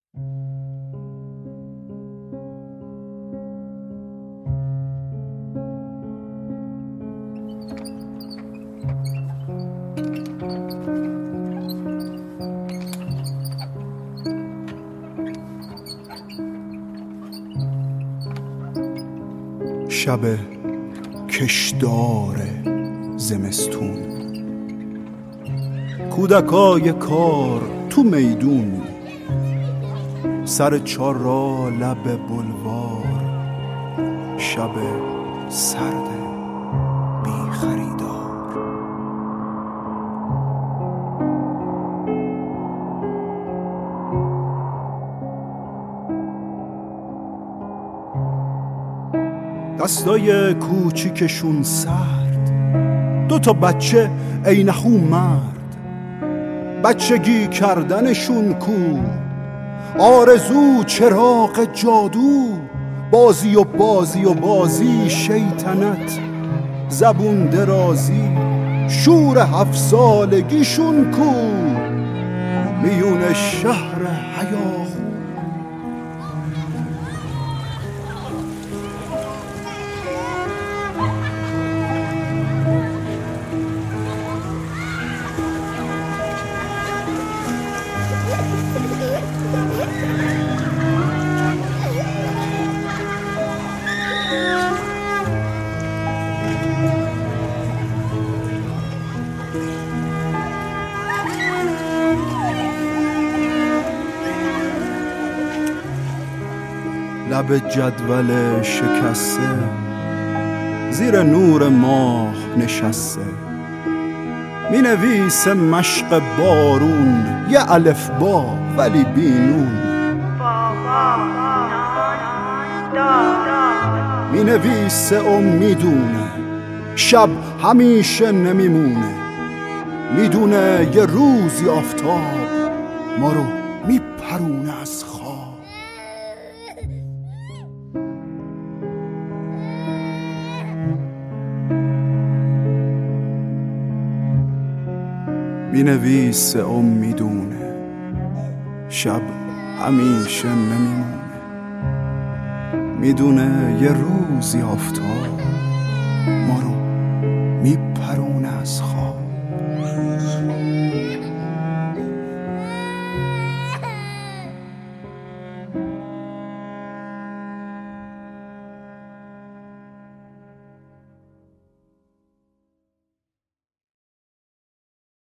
شب کشدار زمستون، کودکای کار تو میدون، سر چارا لب بلوار، شب سرد بی خریدار. دستای کوچیکشون سرد، 2 بچه عینه‌خو مرد، بچگی کردنشون کو، آرزو چراغ جادو، بازی و بازی و بازی، شیطنت زبون درازی، شور 7 سالگیشون کو، میون شهر هیاهو. لب جدول شکسته، زیر نور ماه نشسته، می نویسه مشق بارون، یه الفبا ولی بینون، می نویسه و میدونه شب همیشه نمیمونه، میدونه یه روزی آفتاب ما رو میپرونه از خواب. می نویسه و میدونه شب همیشه نمیمونه، میدونه یه روزی آفتاب ما رو میپرونه از خواب.